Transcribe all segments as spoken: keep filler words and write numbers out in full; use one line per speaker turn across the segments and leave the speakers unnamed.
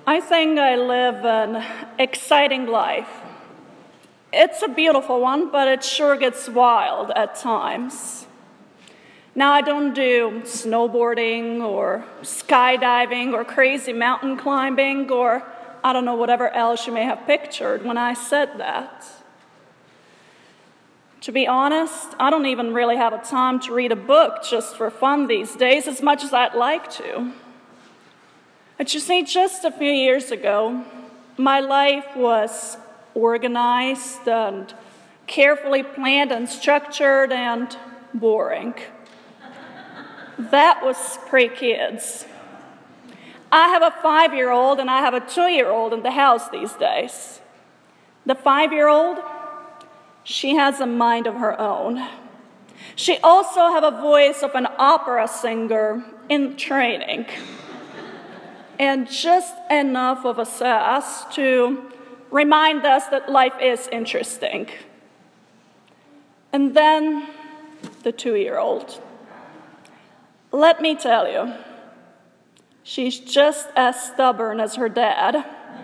I think I live an exciting life. It's a beautiful one, but it sure gets wild at times. Now, I don't do snowboarding or skydiving or crazy mountain climbing or I don't know, whatever else you may have pictured when I said that. To be honest, I don't even really have a time to read a book just for fun these days, as much as I'd like to. But you see, just a few years ago, my life was organized and carefully planned and structured and boring. That was pre-kids. I have a five-year-old and I have a two-year-old in the house these days. The five-year-old, she has a mind of her own. She also has a voice of an opera singer in training. And just enough of a sass to remind us that life is interesting. And then the two-year-old. Let me tell you, she's just as stubborn as her dad.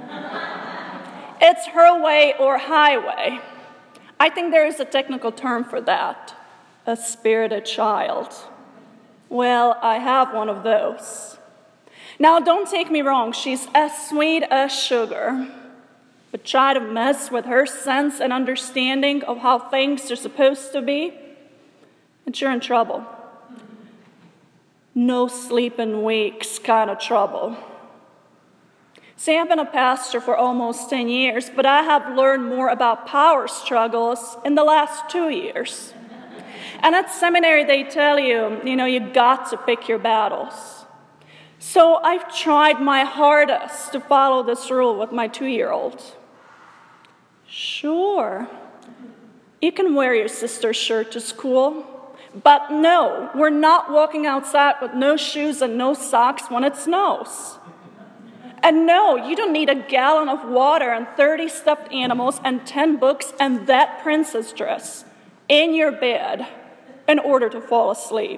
It's her way or highway. I think there is a technical term for that, a spirited child. Well, I have one of those. Now, don't take me wrong, she's as sweet as sugar. But try to mess with her sense and understanding of how things are supposed to be, and you're in trouble. No sleeping weeks kind of trouble. See, I've been a pastor for almost ten years, but I have learned more about power struggles in the last two years. And at seminary, they tell you, you know, you got to pick your battles. So I've tried my hardest to follow this rule with my two-year-old. Sure, you can wear your sister's shirt to school, but no, we're not walking outside with no shoes and no socks when it snows. And no, you don't need a gallon of water and thirty stuffed animals and ten books and that princess dress in your bed in order to fall asleep.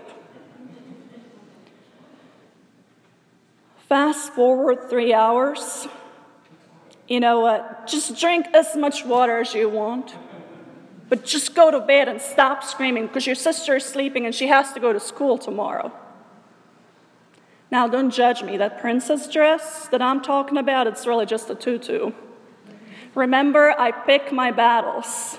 Fast forward three hours. You know what? Just drink as much water as you want. But just go to bed and stop screaming because your sister is sleeping and she has to go to school tomorrow. Now, don't judge me. That princess dress that I'm talking about, it's really just a tutu. Remember, I pick my battles.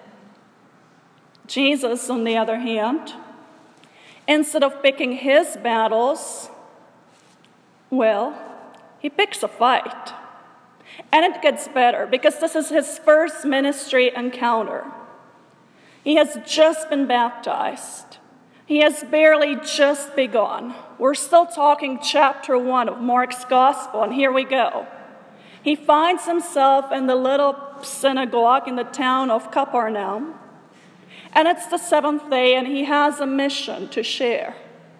Jesus, on the other hand, instead of picking his battles, well, he picks a fight. And it gets better because this is his first ministry encounter. He has just been baptized. He has barely just begun. We're still talking chapter one of Mark's gospel, and here we go. He finds himself in the little synagogue in the town of Capernaum. And it's the seventh day, and he has a mission to share.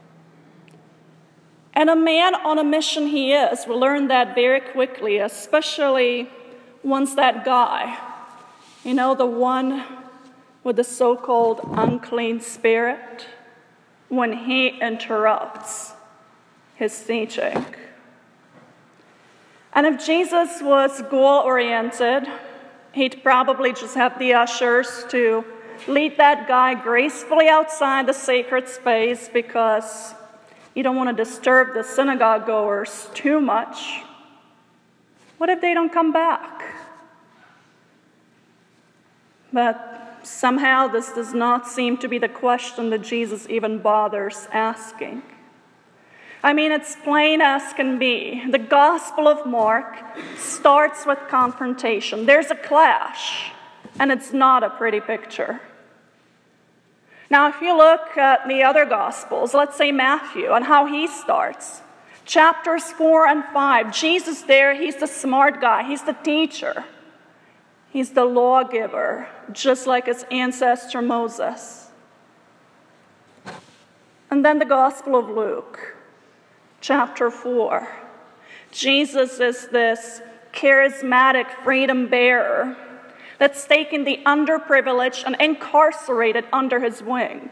And a man on a mission he is. We'll learn that very quickly, especially once that guy, you know, the one with the so-called unclean spirit, when he interrupts his teaching. And if Jesus was goal-oriented, he'd probably just have the ushers to lead that guy gracefully outside the sacred space because you don't want to disturb the synagogue goers too much. What if they don't come back? But somehow this does not seem to be the question that Jesus even bothers asking. I mean, it's plain as can be. The Gospel of Mark starts with confrontation. There's a clash, and it's not a pretty picture. Now, if you look at the other Gospels, let's say Matthew, and how he starts. Chapters four and five, Jesus there, he's the smart guy, he's the teacher. He's the lawgiver, just like his ancestor Moses. And then the Gospel of Luke, chapter four. Jesus is this charismatic freedom bearer that's taken the underprivileged and incarcerated under his wing.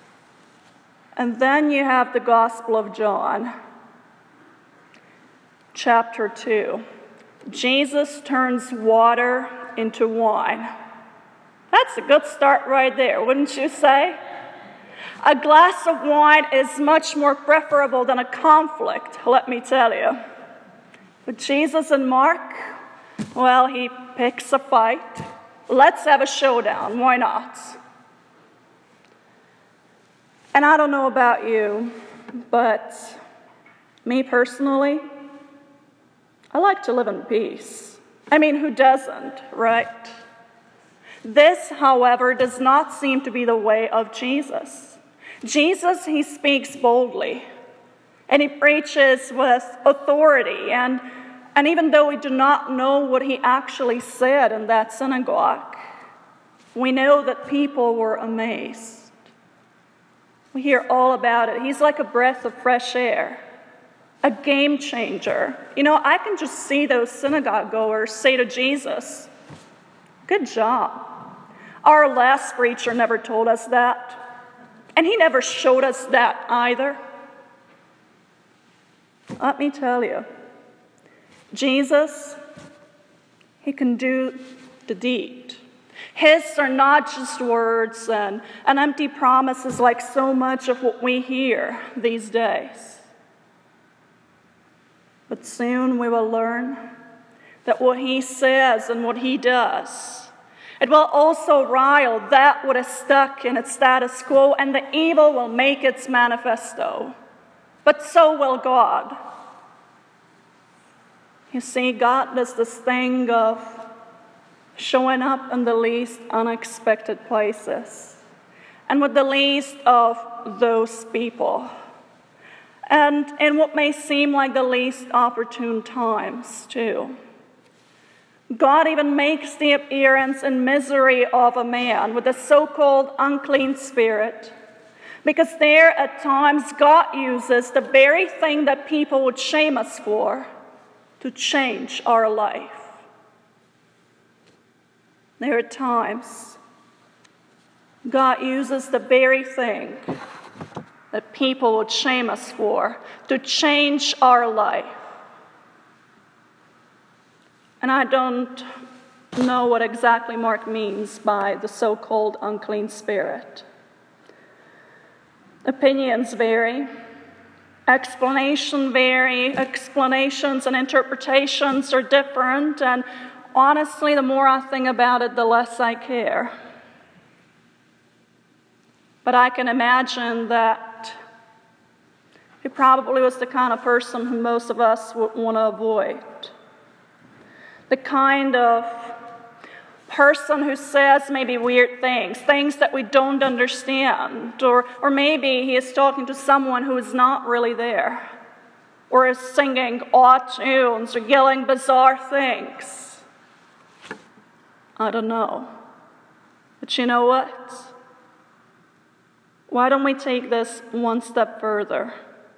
And then you have the Gospel of John. chapter two. Jesus turns water into wine. That's a good start right there, wouldn't you say? A glass of wine is much more preferable than a conflict, let me tell you. But Jesus and Mark, well, he picks a fight. Let's have a showdown, why not? And I don't know about you, but me personally, I like to live in peace. I mean, who doesn't, right? This, however, does not seem to be the way of Jesus. Jesus, he speaks boldly, and he preaches with authority. And, and even though we do not know what he actually said in that synagogue, we know that people were amazed. We hear all about it. He's like a breath of fresh air, a game changer. You know, I can just see those synagogue goers say to Jesus, "Good job. Our last preacher never told us that. And he never showed us that either." Let me tell you, Jesus, he can do the deed. His are not just words and, and empty promises like so much of what we hear these days. But soon we will learn that what he says and what he does, it will also rile that what is stuck in its status quo, and the evil will make its manifesto. But so will God. You see, God does this thing of showing up in the least unexpected places and with the least of those people, and in what may seem like the least opportune times, too. God even makes the appearance and misery of a man with a so-called unclean spirit, because there at times God uses the very thing that people would shame us for to change our life. There are times God uses the very thing that people would shame us for to change our life. And I don't know what exactly Mark means by the so-called unclean spirit. Opinions vary. Explanation vary. Explanations and interpretations are different. And honestly, the more I think about it, the less I care. But I can imagine that he probably was the kind of person who most of us would want to avoid. The kind of person who says maybe weird things, things that we don't understand, or, or maybe he is talking to someone who is not really there, or is singing odd tunes or yelling bizarre things. I don't know. But you know what? Why don't we take this one step further?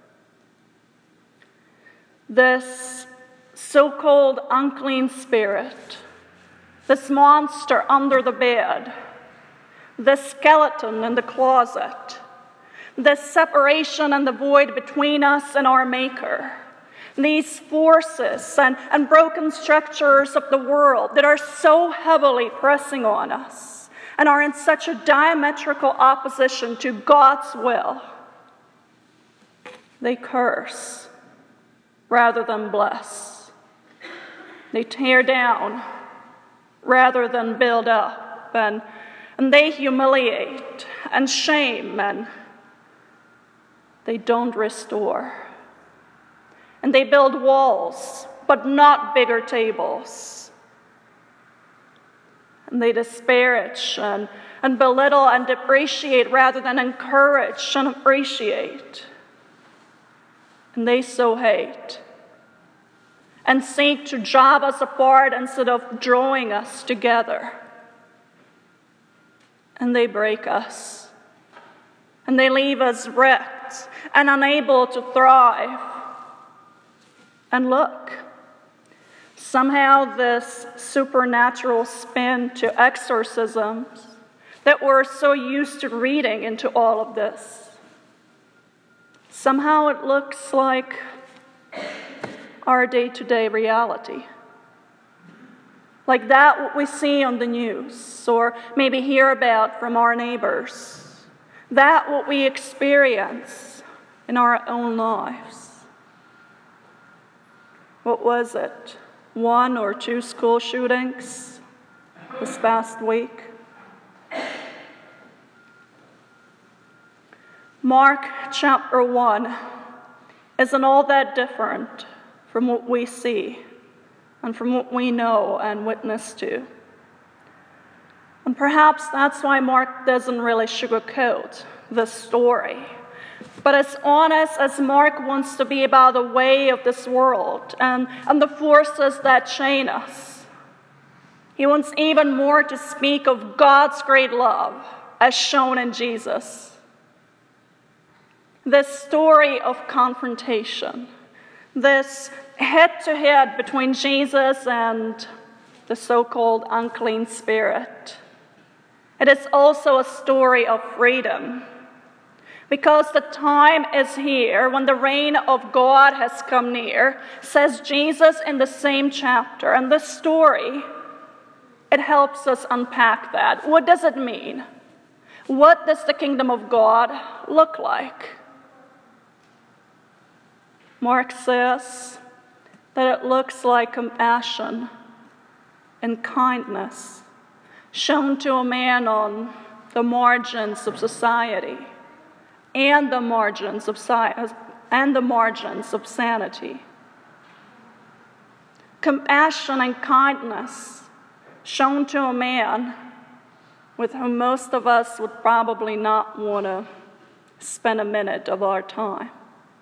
This so-called unclean spirit, this monster under the bed, this skeleton in the closet, this separation and the void between us and our Maker, these forces and, and broken structures of the world that are so heavily pressing on us and are in such a diametrical opposition to God's will, they curse rather than bless. They tear down rather than build up, and, and they humiliate and shame, and they don't restore. And they build walls, but not bigger tables. And they disparage and, and belittle and depreciate rather than encourage and appreciate. And they sow hate and seek to drive us apart instead of drawing us together. And they break us. And they leave us wrecked and unable to thrive. And look, somehow this supernatural spin to exorcisms that we're so used to reading into all of this, somehow it looks like our day-to-day reality. Like that what we see on the news, or maybe hear about from our neighbors. That what we experience in our own lives. What was it? One or two school shootings this past week? Mark chapter one isn't all that different from what we see and from what we know and witness to. And perhaps that's why Mark doesn't really sugarcoat this story, but as honest as Mark wants to be about the way of this world and, and the forces that chain us. He wants even more to speak of God's great love as shown in Jesus. This story of confrontation, this head-to-head between Jesus and the so-called unclean spirit. It is also a story of freedom, because the time is here when the reign of God has come near, says Jesus in the same chapter. And this story, it helps us unpack that. What does it mean? What does the kingdom of God look like? Mark says that it looks like compassion and kindness shown to a man on the margins of society and the margins of science and the margins of sanity. Compassion and kindness shown to a man with whom most of us would probably not want to spend a minute of our time.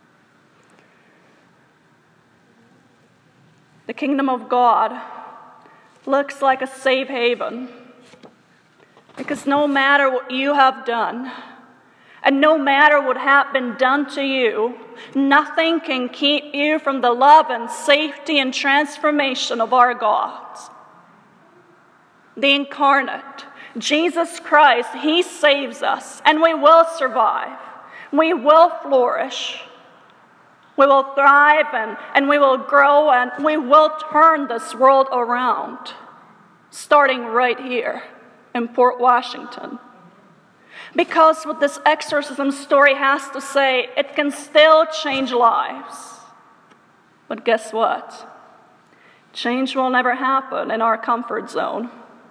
The kingdom of God looks like a safe haven, because no matter what you have done, and no matter what has been done to you, nothing can keep you from the love and safety and transformation of our God. The incarnate, Jesus Christ, He saves us, and we will survive. We will flourish. We will thrive, and, and we will grow, and we will turn this world around, starting right here in Port Washington. Because what this exorcism story has to say, it can still change lives. But guess what? Change will never happen in our comfort zone.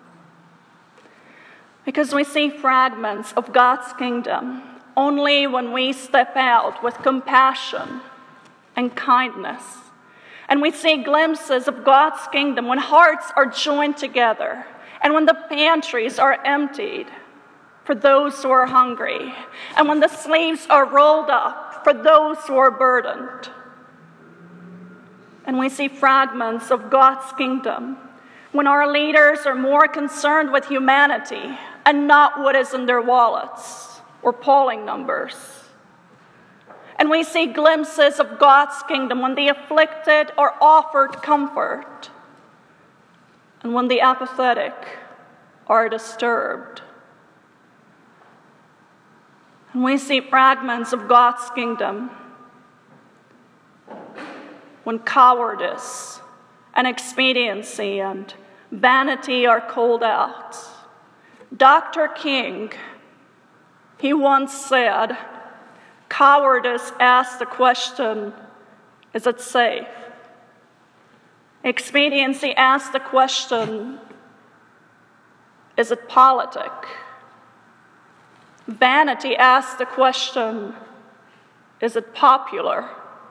Because we see fragments of God's kingdom only when we step out with compassion and kindness. And we see glimpses of God's kingdom when hearts are joined together and when the pantries are emptied for those who are hungry and when the sleeves are rolled up for those who are burdened. And we see fragments of God's kingdom when our leaders are more concerned with humanity and not what is in their wallets or polling numbers. And we see glimpses of God's kingdom when the afflicted are offered comfort and when the apathetic are disturbed. And we see fragments of God's kingdom when cowardice and expediency and vanity are called out. Doctor King, he once said, cowardice asks the question, is it safe? Expediency asks the question, is it politic? Vanity asks the question, is it popular?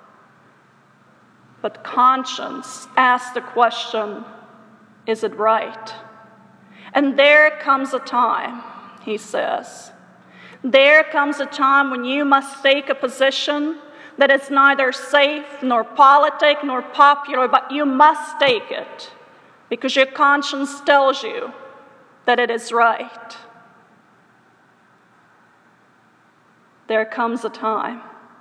But conscience asks the question, is it right? And there comes a time, he says, there comes a time when you must take a position that is neither safe nor politic nor popular, but you must take it because your conscience tells you that it is right. There comes a time.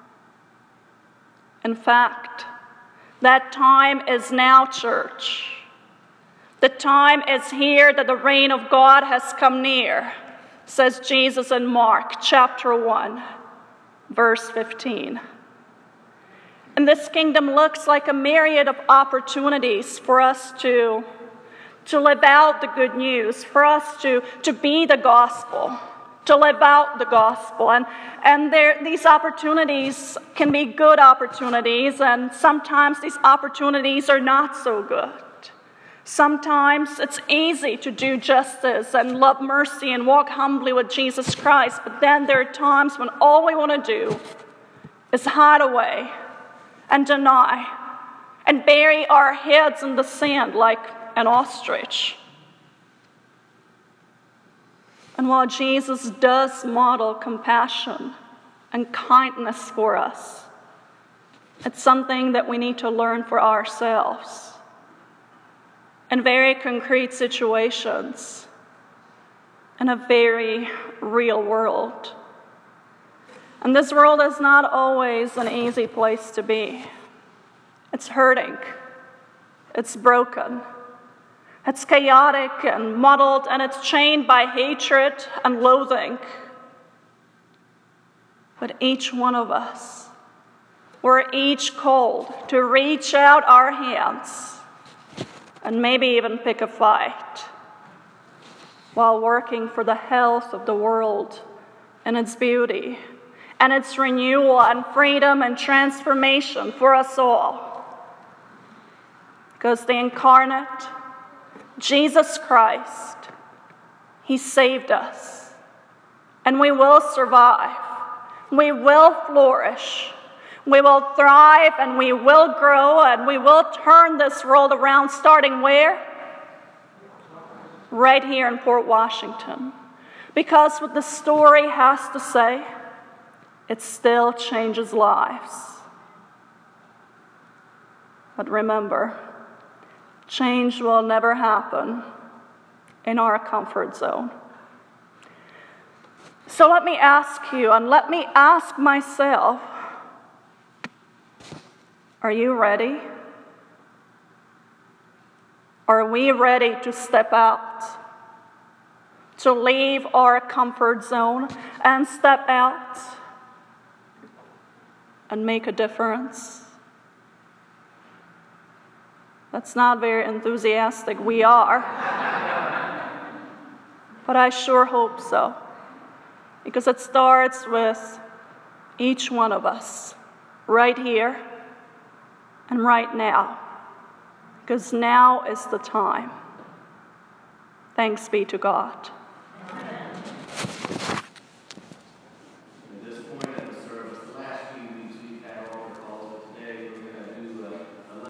In fact, that time is now, church. The time is here that the reign of God has come near, says Jesus in Mark chapter one, verse fifteen. And this kingdom looks like a myriad of opportunities for us to, to live out the good news, for us to, to be the gospel, to live out the gospel. And, and there, these opportunities can be good opportunities, and sometimes these opportunities are not so good. Sometimes it's easy to do justice and love mercy and walk humbly with Jesus Christ, but then there are times when all we want to do is hide away and deny and bury our heads in the sand like an ostrich. And while Jesus does model compassion and kindness for us, it's something that we need to learn for ourselves in very concrete situations in a very real world. And this world is not always an easy place to be. It's hurting. It's broken. It's chaotic and muddled, and it's chained by hatred and loathing. But each one of us, we're each called to reach out our hands and maybe even pick a fight while working for the health of the world and its beauty and its renewal and freedom and transformation for us all. Because the incarnate Jesus Christ, He saved us, and we will survive. We will flourish. We will thrive, and we will grow, and we will turn this world around, starting where? Right here in Port Washington. Because what the story has to say, it still changes lives. But remember, change will never happen in our comfort zone. So let me ask you, and let me ask myself, are you ready? Are we ready to step out, to leave our comfort zone and step out and make a difference? That's not very enthusiastic. We are. But I sure hope so. Because it starts with each one of us, right here and right now. Because now is the time. Thanks be to God.